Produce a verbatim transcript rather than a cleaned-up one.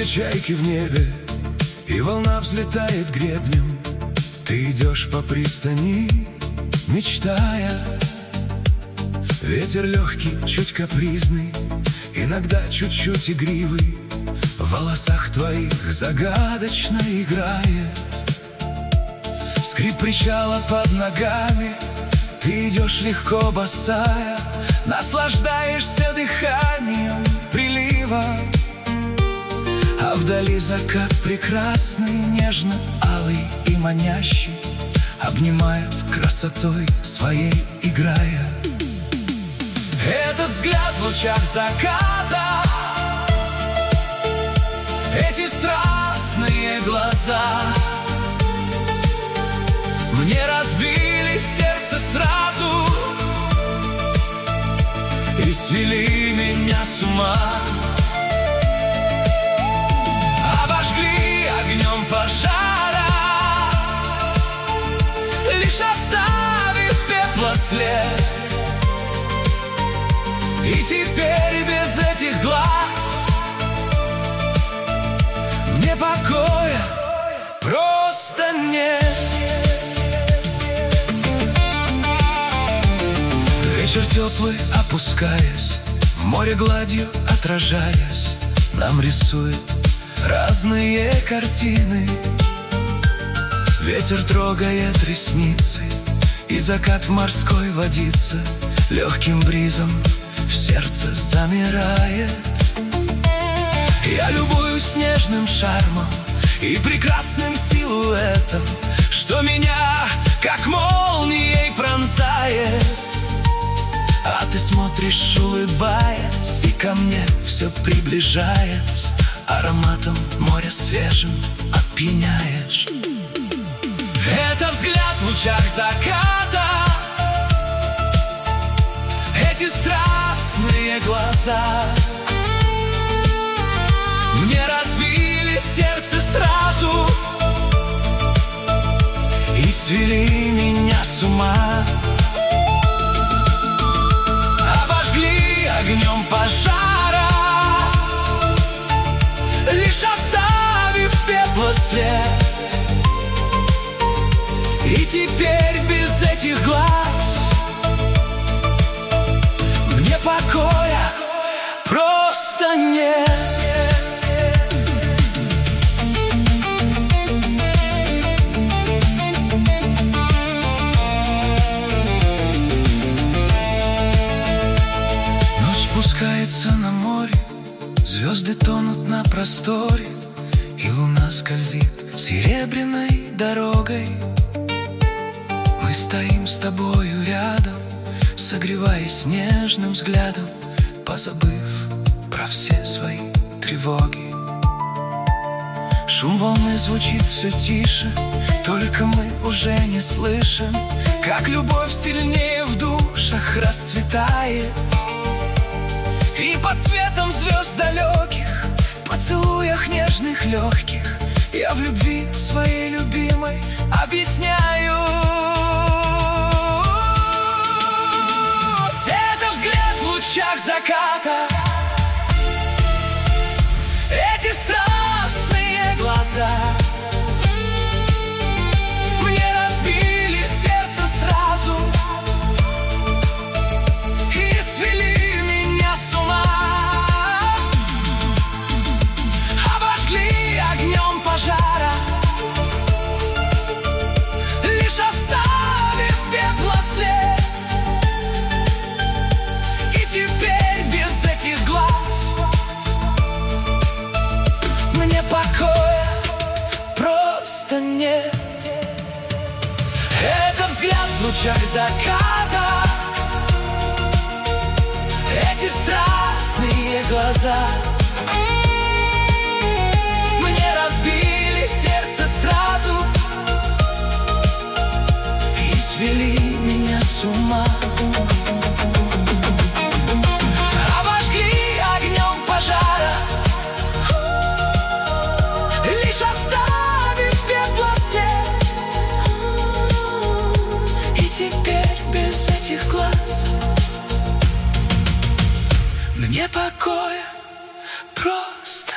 две чайки в небе, и волна взлетает гребнем. Ты идешь по пристани, мечтая. Ветер легкий, чуть капризный, иногда чуть-чуть игривый, в волосах твоих загадочно играет. Скрип причала под ногами, ты идешь легко босая, наслаждаешься дыханием прилива. А вдали закат прекрасный, нежно-алый и манящий, обнимает красотой своей играя. Этот взгляд в лучах заката, эти страстные глаза мне разбили сердце сразу и свели меня с ума. Обожгли огнем пожара, лишь оставив пепла след. И теперь без этих глаз мне покоя просто нет. Вечер теплый, опускаясь, в море гладью отражаясь, нам рисует разные картины. Ветер трогает ресницы, и закат в морской водице легким бризом в сердце замирает. Я любуюсь нежным шармом и прекрасным силуэтом, что меня как молнией пронзает. А ты смотришь, улыбаясь, и ко мне все приближаясь, ароматом моря свежим опьяняешь. Это взгляд в лучах заката, эти страстные глаза мне разбили сердце сразу и свели меня с ума. Обожгли огнем пожара, лишь оставив пепла след. И теперь без этих глаз мне покоя просто нет. Ночь спускается на море, звезды тонут на просторе, и луна скользит серебряной дорогой. Мы стоим с тобою рядом, согреваясь нежным взглядом, позабыв про все свои тревоги. Шум волны звучит все тише, только мы уже не слышим, как любовь сильнее в душах расцветает. И под светом звезд далеких, поцелуях нежных легких, я в любви своей любимой объясняю. Это взгляд в лучах заката, эти страстные глаза мне разбили сердце сразу и свели меня с ума. Обожгли огнем пожара, лишь оставив пепла след. И теперь без этих глаз мне покоя просто нет. Это взгляд в лучах заката, эти страстные глаза мне разбили сердце сразу и свели меня с ума. Обожгли огнем пожара, лишь оставив пепла след. И теперь без этих глаз мне покоя просто